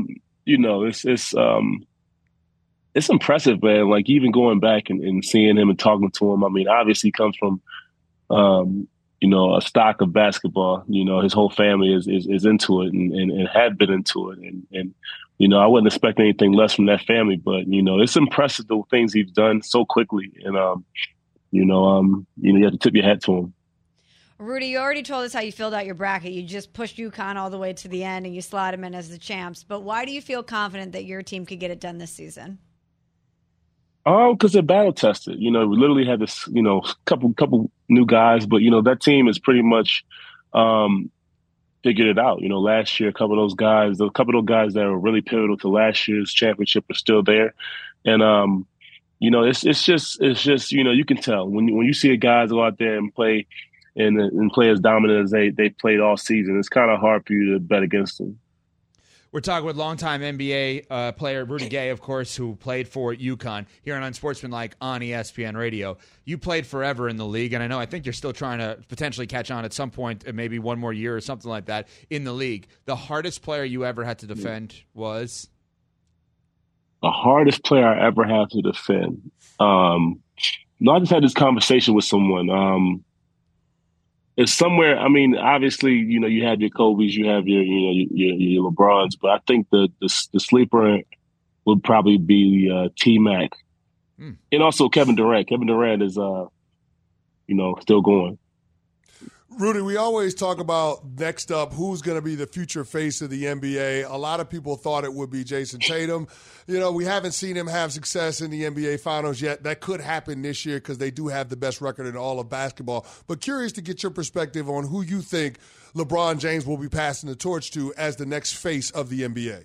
it's impressive, man. Like, even going back and seeing him and talking to him. I mean, obviously he comes from, a stock of basketball. His whole family is into it and had been into it. And I wouldn't expect anything less from that family, but, it's impressive the things he's done so quickly. And, you have to tip your hat to him. Rudy, you already told us how you filled out your bracket. You just pushed UConn all the way to the end and you slot them in as the champs. But why do you feel confident that your team could get it done this season? Because they're battle tested. We literally had this, couple new guys, but that team is pretty much figured it out. Last year, a couple of those guys that were really pivotal to last year's championship are still there, and it's just you can tell when you see guys go out there and play and play as dominant as they played all season. It's kind of hard for you to bet against them. We're talking with longtime NBA player Rudy Gay, of course, who played for UConn here on Unsportsmanlike on ESPN Radio. You played forever in the league, and I think you're still trying to potentially catch on at some point, maybe one more year or something like that in the league. The hardest player you ever had to defend was? The hardest player I ever had to defend? I just had this conversation with someone. It's somewhere. I mean, obviously, you have your Kobe's, you have your LeBrons, but I think the sleeper would probably be T-Mac, and also Kevin Durant. Kevin Durant is, still going. Rudy, we always talk about next up who's going to be the future face of the NBA. A lot of people thought it would be Jason Tatum. We haven't seen him have success in the NBA Finals yet. That could happen this year because they do have the best record in all of basketball. But curious to get your perspective on who you think LeBron James will be passing the torch to as the next face of the NBA.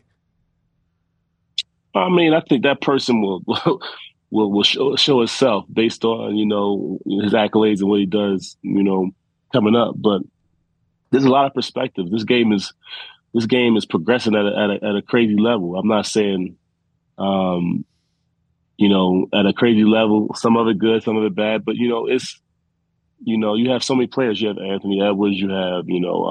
I mean, I think that person will show itself based on, his accolades and what he does, coming up. But there's a lot of perspective. This game is progressing at a crazy level. I'm not saying, at a crazy level, some of it good, some of it bad, but it's, you have so many players. You have Anthony Edwards, you have,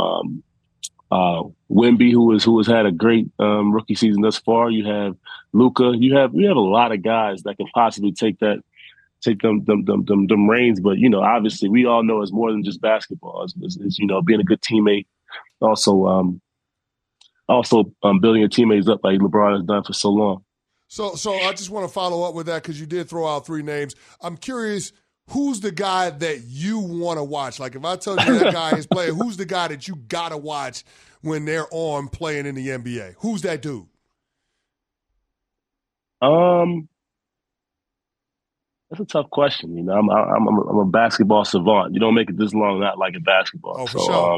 Wemby, who has had a great rookie season thus far. You have Luka. You have a lot of guys that can possibly take them reins. But obviously, we all know it's more than just basketball. It's being a good teammate. Also building your teammates up like LeBron has done for so long. So I just want to follow up with that because you did throw out three names. I'm curious. Who's the guy that you want to watch? Like, if I tell you that guy is playing, who's the guy that you got to watch when they're on playing in the NBA? Who's that dude? That's a tough question. I'm a basketball savant. You don't make it this long not liking basketball. Oh, for sure.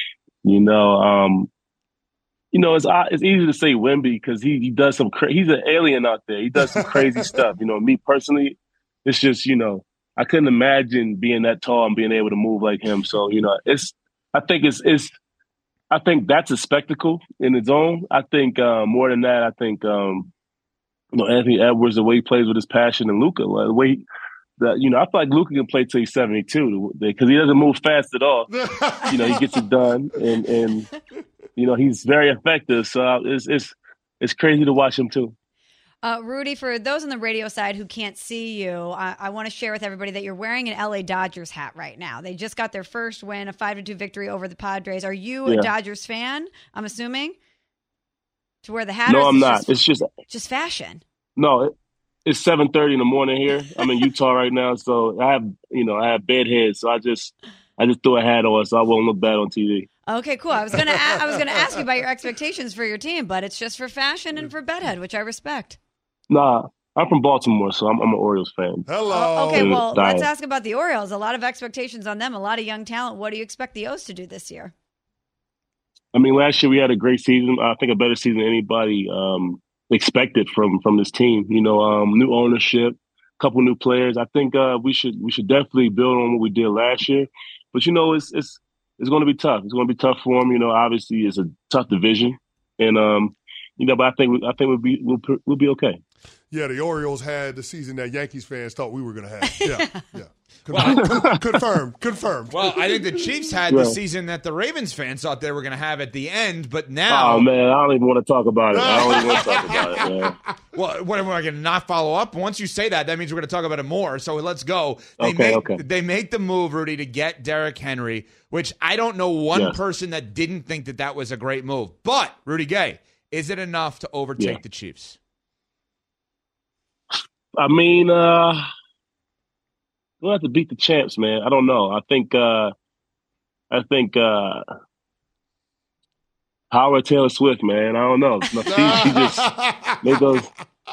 It's easy to say Wemby because he does he's an alien out there. He does some crazy stuff. Me personally, it's just, I couldn't imagine being that tall and being able to move like him. So, I think that's a spectacle in its own. I think more than that, I think Anthony Edwards, the way he plays with his passion, and Luka, the way I feel like Luka can play till he's 72 because he doesn't move fast at all. He gets it done, and he's very effective. So it's crazy to watch him too. Rudy, for those on the radio side who can't see you, I want to share with everybody that you're wearing an LA Dodgers hat right now. They just got their first win, a 5-2 victory over the Padres. Are you a Dodgers fan, I'm assuming, to wear the hat? No, I'm not. It's just fashion. No, it's 7:30 in the morning here. I'm in Utah right now, so I have bedhead, so I just threw a hat on so I won't look bad on TV. Okay, cool. I was gonna ask you about your expectations for your team, but it's just for fashion and for bedhead, which I respect. Nah, I'm from Baltimore, so I'm an Orioles fan. Hello. Okay, well, let's ask about the Orioles. A lot of expectations on them, a lot of young talent. What do you expect the O's to do this year? I mean, last year we had a great season. I think a better season than anybody expected from this team. New ownership, a couple new players. I think we should definitely build on what we did last year. But it's going to be tough. It's going to be tough for them. Obviously it's a tough division, and but I think we'll be okay. Yeah, the Orioles had the season that Yankees fans thought we were going to have. Yeah. Confirmed. Well, I think the Chiefs had the season that the Ravens fans thought they were going to have at the end, but now... Oh, man, I don't even want to talk about it. Man. Well, what am I going to not follow up? Once you say that means we're going to talk about it more, so let's go. They make the move, Rudy, to get Derrick Henry, which I don't know one person that didn't think that was a great move. But, Rudy Gay, is it enough to overtake the Chiefs? I mean, we'll have to beat the champs, man. I don't know. I think Howard Taylor Swift, man. I don't know. She just made those.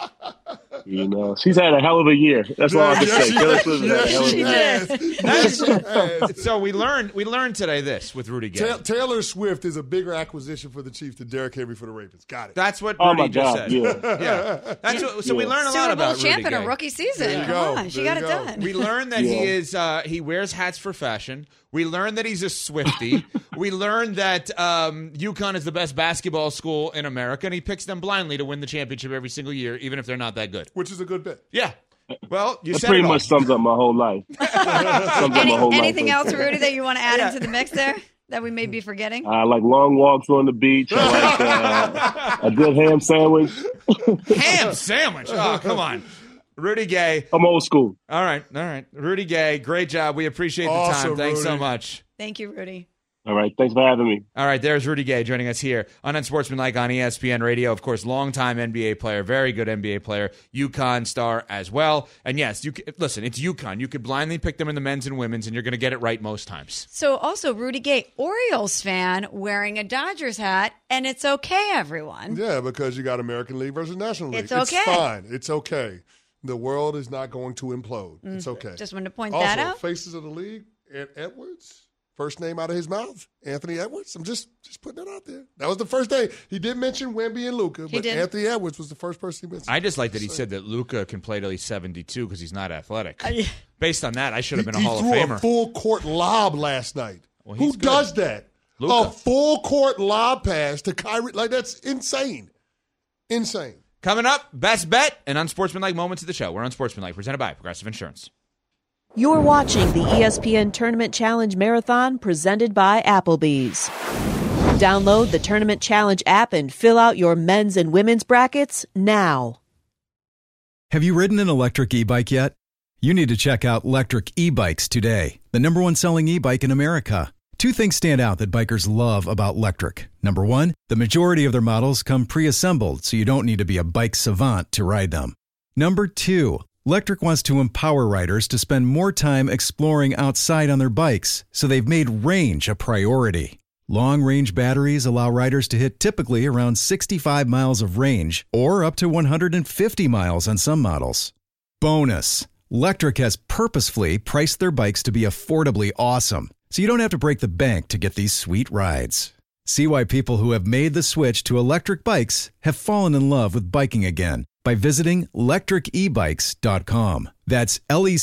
She's had a hell of a year. That's all I can say. Taylor Swift had a hell of a year. So we learned today this with Rudy Gay. Taylor Swift is a bigger acquisition for the Chiefs than Derrick Henry for the Ravens. Got it. That's what Rudy just said. Yeah. That's what, so we learn a lot about Rudy Gay. Super Bowl champ in a rookie season. Come on, she got it done. We learned that he wears hats for fashion. We learned that he's a Swiftie. We learned that UConn is the best basketball school in America, and he picks them blindly to win the championship every single year, even if they're not that good. Which is a good bet. Yeah. Well, you that said pretty much sums up my whole life. Anything else, Rudy, that you want to add into the mix there that we may be forgetting? I like long walks on the beach. I like a good ham sandwich. Ham sandwich? Oh, come on. Rudy Gay. I'm old school. All right. Rudy Gay, great job. We appreciate the time. Thanks so much. Thank you, Rudy. All right. Thanks for having me. All right. There's Rudy Gay joining us here on Unsportsmanlike on ESPN Radio. Of course, longtime NBA player, very good NBA player, UConn star as well. And yes, listen, it's UConn. You could blindly pick them in the men's and women's, and you're going to get it right most times. So also, Rudy Gay, Orioles fan, wearing a Dodgers hat, and it's okay, everyone. Yeah, because you got American League versus National League. It's okay. It's fine. It's okay. The world is not going to implode. It's okay. Just wanted to point that out. Faces of the league, Ed Edwards, first name out of his mouth, Anthony Edwards. I'm just putting that out there. That was the first day. He did mention Wemby and Luka, but Anthony Edwards was the first person he mentioned. I just like that he said that Luka can play till he's 72 because he's not athletic. Based on that, I should have been a Hall of Famer. He threw a full court lob last night. Well, who does that? Luka. A full court lob pass to Kyrie. Like, that's insane. Insane. Coming up, Best Bet and Unsportsmanlike Moments of the show. We're Unsportsmanlike, presented by Progressive Insurance. You're watching the ESPN Tournament Challenge Marathon presented by Applebee's. Download the Tournament Challenge app and fill out your men's and women's brackets now. Have you ridden an electric e-bike yet? You need to check out Lectric E-Bikes today, the #1 selling e-bike in America. Two things stand out that bikers love about Lectric. Number one, the majority of their models come pre-assembled, so you don't need to be a bike savant to ride them. Number two, Lectric wants to empower riders to spend more time exploring outside on their bikes, so they've made range a priority. Long-range batteries allow riders to hit typically around 65 miles of range, or up to 150 miles on some models. Bonus, Lectric has purposefully priced their bikes to be affordably awesome, so you don't have to break the bank to get these sweet rides. See why people who have made the switch to electric bikes have fallen in love with biking again by visiting lectricebikes.com. That's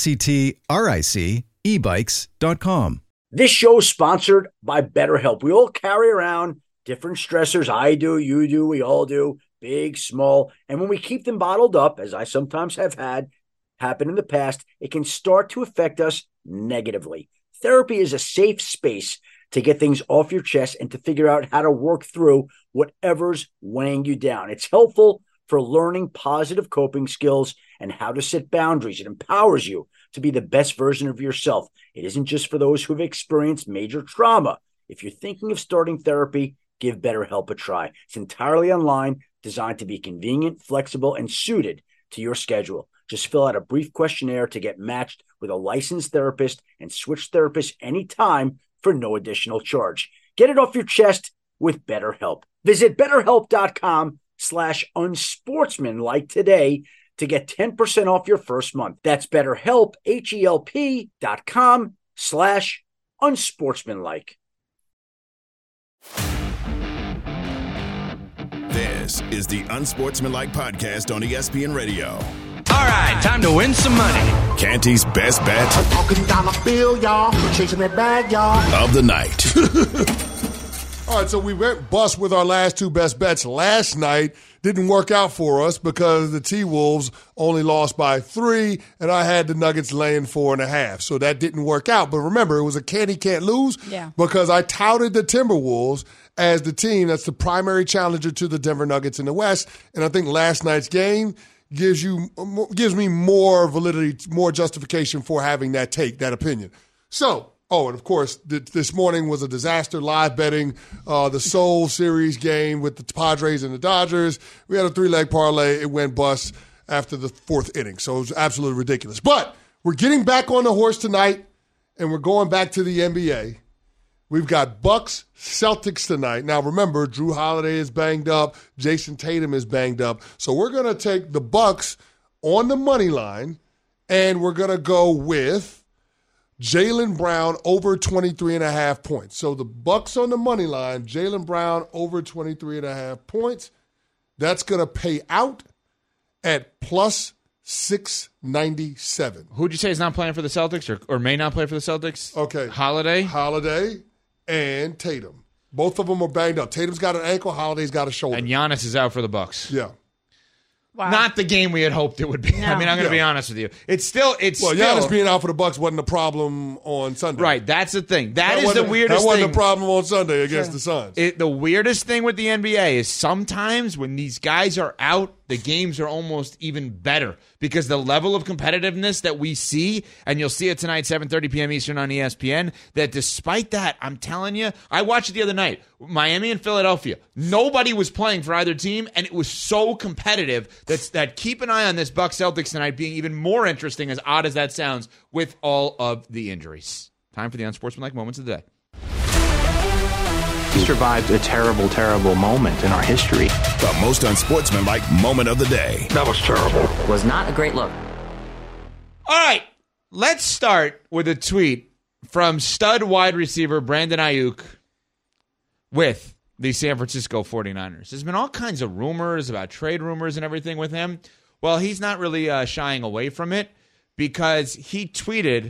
LECTRIC ebikes.com. This show is sponsored by BetterHelp. We all carry around different stressors. I do, you do, we all do, big, small. And when we keep them bottled up, as I sometimes have had happen in the past, it can start to affect us negatively. Therapy is a safe space to get things off your chest and to figure out how to work through whatever's weighing you down. It's helpful for learning positive coping skills and how to set boundaries. It empowers you to be the best version of yourself. It isn't just for those who've experienced major trauma. If you're thinking of starting therapy, give BetterHelp a try. It's entirely online, designed to be convenient, flexible, and suited to your schedule. Just fill out a brief questionnaire to get matched with a licensed therapist and switch therapists anytime for no additional charge. Get it off your chest with BetterHelp. Visit BetterHelp.com/unsportsmanlike today to get 10% off your first month. That's BetterHelp, HELP.com/unsportsmanlike. This is the Unsportsmanlike Podcast on ESPN Radio. All right, time to win some money. Canty's best bet. I'm talking dollar bill, y'all. Chasing that bag, y'all. Of the night. All right, so we went bust with our last two best bets last night. didn't work out for us because the T-Wolves only lost by 3, and I had the Nuggets laying 4.5. So that didn't work out. But remember, it was a can't lose because I touted the Timberwolves as the team that's the primary challenger to the Denver Nuggets in the West. And I think last night's game gives me more validity, more justification for having that opinion. So, and of course, this morning was a disaster live betting, the Seoul Series game with the Padres and the Dodgers. We had a 3-leg parlay. It went bust after the 4th inning. So it was absolutely ridiculous. But we're getting back on the horse tonight, and we're going back to the NBA. We've got Bucks Celtics tonight. Now, remember, Drew Holiday is banged up. Jason Tatum is banged up. So we're going to take the Bucks on the money line, and we're going to go with Jaylen Brown over 23.5 points. So the Bucks on the money line, Jaylen Brown over 23.5 points. That's going to pay out at plus 697. Who'd you say is not playing for the Celtics or may not play for the Celtics? Okay. Holiday and Tatum. Both of them are banged up. Tatum's got an ankle, Holiday's got a shoulder. And Giannis is out for the Bucks. Yeah. Wow. Not the game we had hoped it would be. No. I mean, I'm going to be honest with you. Giannis being out for the Bucks wasn't a problem on Sunday. Right, that's the thing. That is the weirdest thing. That wasn't a problem on Sunday against the Suns. The weirdest thing with the NBA is sometimes when these guys are out, the games are almost even better because the level of competitiveness that we see, and you'll see it tonight, 7:30 p.m. Eastern on ESPN, that despite that, I'm telling you, I watched it the other night, Miami and Philadelphia. Nobody was playing for either team, and it was so competitive that keep an eye on this Bucks Celtics tonight being even more interesting, as odd as that sounds, with all of the injuries. Time for the unsportsmanlike moments of the day. We survived a terrible, terrible moment in our history. The most unsportsmanlike moment of the day. That was terrible. Was not a great look. All right, let's start with a tweet from stud wide receiver Brandon Ayuk with the San Francisco 49ers. There's been all kinds of rumors about trade rumors and everything with him. Well, he's not really shying away from it because he tweeted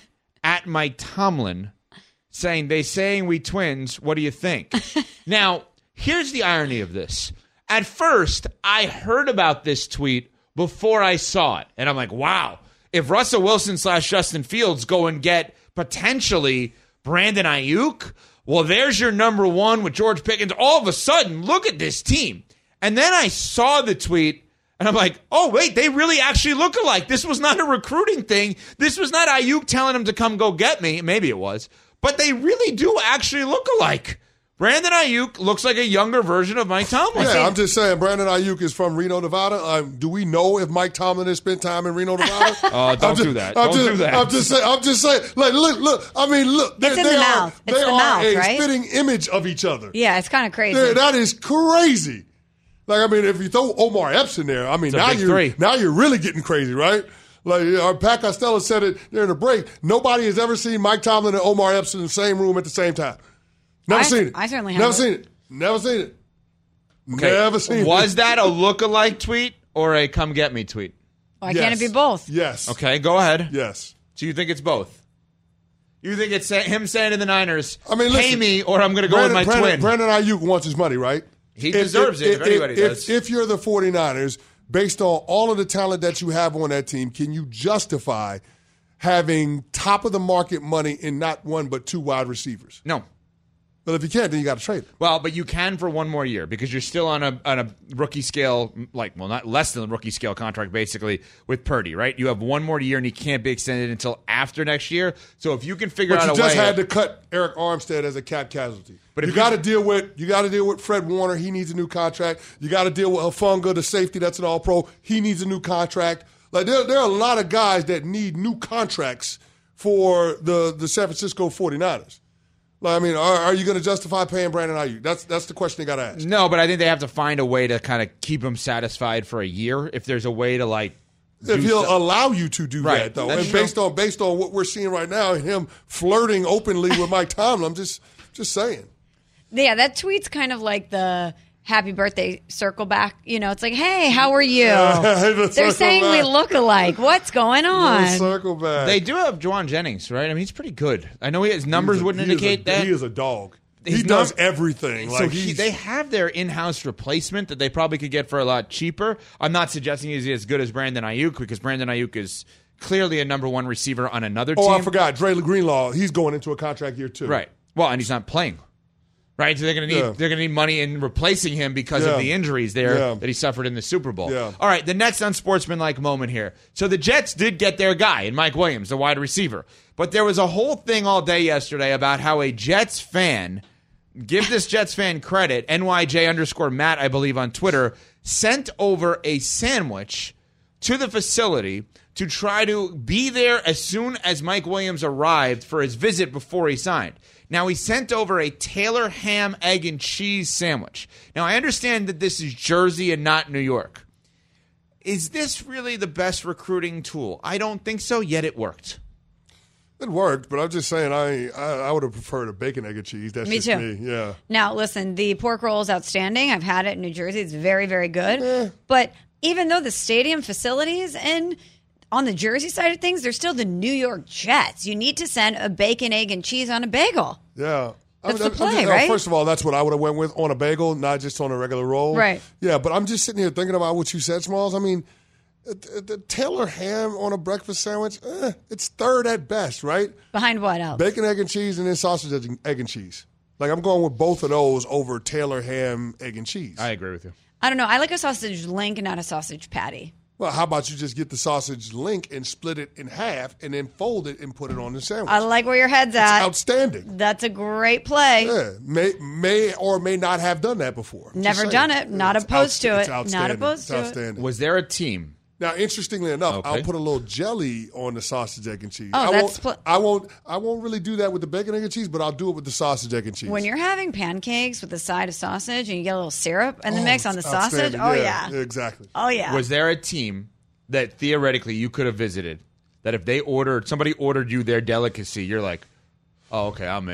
at Mike Tomlin saying, "They saying we twins, what do you think?" Now, here's the irony of this. At first, I heard about this tweet before I saw it. And I'm like, wow, if Russell Wilson / Justin Fields go and get potentially Brandon Ayuk, well, there's your number one with George Pickens. All of a sudden, look at this team. And then I saw the tweet, and I'm like, oh, wait, they really actually look alike. This was not a recruiting thing. This was not Ayuk telling him to come go get me. Maybe it was. But they really do actually look alike. Brandon Ayuk looks like a younger version of Mike Tomlin. Yeah, I'm just saying, Brandon Ayuk is from Reno, Nevada. Do we know if Mike Tomlin has spent time in Reno, Nevada? Don't do that. Don't do that. I'm just saying. Like, look. I mean, look. It's in the mouth. It's the mouth, a right? spitting image of each other. Yeah, it's kind of crazy. That is crazy. Like, I mean, if you throw Omar Epps in there, I mean, now you're really getting crazy, right? Like Pat Costello said it during the break. Nobody has ever seen Mike Tomlin and Omar Epps in the same room at the same time. Never seen it. I certainly never haven't. seen it. Never seen it. Okay. Never seen it. Was that a look-alike tweet or a come get me tweet? Why can't it be both? Yes. Okay, go ahead. Yes. So you think it's both? You think it's him saying to the Niners, I mean, pay me or I'm going to go with my twin? Brandon Ayuk wants his money, right? He deserves it if anybody does. If you're the 49ers, based on all of the talent that you have on that team, can you justify having top-of-the-market money in not one but two wide receivers? No. But if you can't, then you got to trade it. Well, but you can for one more year because you're still on a rookie scale, not less than a rookie scale contract, basically, with Purdy, right? You have one more year, and he can't be extended until after next year. So if you can figure out a way, you just had to cut Eric Armstead as a cap casualty. But you got to deal with Fred Warner. He needs a new contract. You got to deal with Hufanga, the safety that's an All-Pro. He needs a new contract. Like there are a lot of guys that need new contracts for the San Francisco 49ers. Like, I mean, are you going to justify paying Brandon Ayuk? That's the question you got to ask. No, but I think they have to find a way to kind of keep him satisfied for a year. If there's a way to if he'll allow you to do that, though, and based on what we're seeing right now, him flirting openly with Mike Tomlin, I'm just saying. Yeah, that tweet's kind of like the happy birthday circle back. You know, it's like, hey, how are you? They're saying we look alike. What's going on? Circle back. They do have Juwan Jennings, right? I mean, he's pretty good. I know his numbers wouldn't indicate that. He is a dog. He does everything. So they have their in-house replacement that they probably could get for a lot cheaper. I'm not suggesting he's as good as Brandon Ayuk because Brandon Ayuk is clearly a number one receiver on another team. Oh, I forgot. Dre Greenlaw, he's going into a contract year too. Right. Well, and he's not playing. Right, so they're going to need money in replacing him because of the injuries that he suffered in the Super Bowl. Yeah. All right, the next unsportsmanlike moment here. So the Jets did get their guy in Mike Williams, the wide receiver, but there was a whole thing all day yesterday about how a Jets fan, give this Jets fan credit, NYJ_Matt, I believe on Twitter, sent over a sandwich to the facility to try to be there as soon as Mike Williams arrived for his visit before he signed. Now, he sent over a Taylor ham, egg, and cheese sandwich. Now, I understand that this is Jersey and not New York. Is this really the best recruiting tool? I don't think so, yet it worked. It worked, but I'm just saying I would have preferred a bacon, egg, and cheese. That's Me just too. me. Yeah. Now, listen, the pork roll is outstanding. I've had it in New Jersey. It's very, very good. But even though the stadium facilities and on the Jersey side of things, they're still the New York Jets. You need to send a bacon, egg, and cheese on a bagel. Yeah. That's the play, right? First of all, that's what I would have went with on a bagel, not just on a regular roll. Right. Yeah, but I'm just sitting here thinking about what you said, Smalls. I mean, the Taylor ham on a breakfast sandwich, it's third at best, right? Behind what else? Bacon, egg, and cheese, and then sausage, egg, and cheese. Like, I'm going with both of those over Taylor ham, egg, and cheese. I agree with you. I don't know. I like a sausage link, not a sausage patty. Well, how about you just get the sausage link and split it in half and then fold it and put it on the sandwich? I like where your head's at. It's outstanding. That's a great play. Yeah, may or may not have done that before. Never done it. Not opposed to it. Not opposed to it. Was there a team? Now, interestingly enough, I'll put a little jelly on the sausage, egg, and cheese. Oh, I won't really do that with the bacon, egg, and cheese, but I'll do it with the sausage, egg, and cheese. When you're having pancakes with a side of sausage and you get a little syrup in the mix on the sausage, yeah, exactly. Oh, yeah. Was there a team that theoretically you could have visited that if somebody ordered you their delicacy, you're like, oh, okay, I'm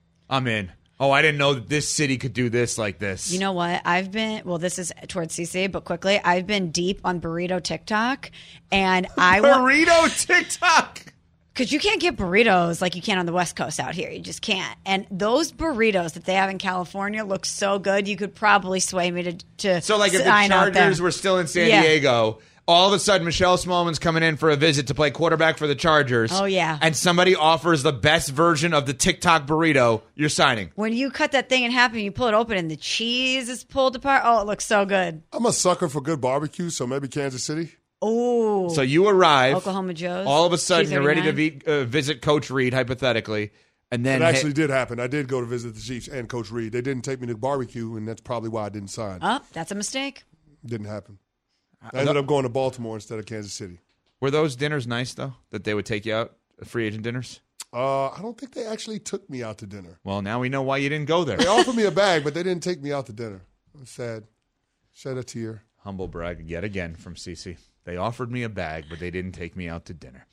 in. Oh, I didn't know that this city could do this like this. You know what? This is towards CC, but quickly, I've been deep on burrito TikTok, and burrito TikTok! Because you can't get burritos like you can on the West Coast out here. You just can't. And those burritos that they have in California look so good, you could probably sway me to So, like, if the sign out there. Chargers were still in San Diego, all of a sudden Michelle Smallman's coming in for a visit to play quarterback for the Chargers. Oh, yeah. And somebody offers the best version of the TikTok burrito, you're signing. When you cut that thing in half and you pull it open and the cheese is pulled apart, oh, it looks so good. I'm a sucker for good barbecue, so maybe Kansas City. Oh. So you arrive. Oklahoma Joe's. All of a sudden, you're ready to visit Coach Reed, hypothetically. And then it actually did happen. I did go to visit the Chiefs and Coach Reed. They didn't take me to barbecue, and that's probably why I didn't sign. Oh, that's a mistake. Didn't happen. I ended up going to Baltimore instead of Kansas City. Were those dinners nice, though, that they would take you out, free agent dinners? I don't think they actually took me out to dinner. Well, now we know why you didn't go there. They offered me a bag, but they didn't take me out to dinner. It was sad. Shed a tear. Humble brag yet again from Cece. They offered me a bag, but they didn't take me out to dinner.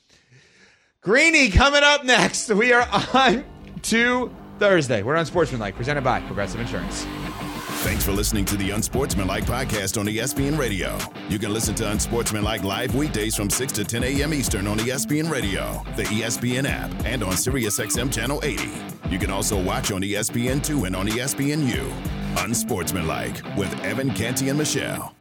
Greeny coming up next. We are on to Thursday. We're on Sportsmanlike, presented by Progressive Insurance. Thanks for listening to the Unsportsmanlike podcast on ESPN Radio. You can listen to Unsportsmanlike live weekdays from 6 to 10 a.m. Eastern on ESPN Radio, the ESPN app, and on SiriusXM Channel 80. You can also watch on ESPN2 and on ESPNU. Unsportsmanlike with Evan, Canty, and Michelle.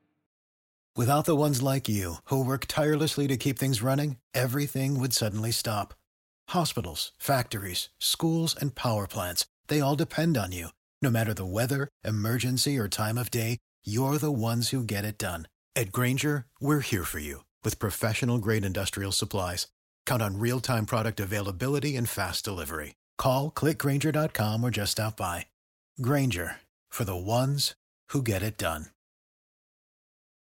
Without the ones like you, who work tirelessly to keep things running, everything would suddenly stop. Hospitals, factories, schools, and power plants, they all depend on you. No matter the weather, emergency, or time of day, you're the ones who get it done. At Grainger, we're here for you with professional-grade industrial supplies. Count on real-time product availability and fast delivery. Call, click Grainger.com, or just stop by. Grainger, for the ones who get it done.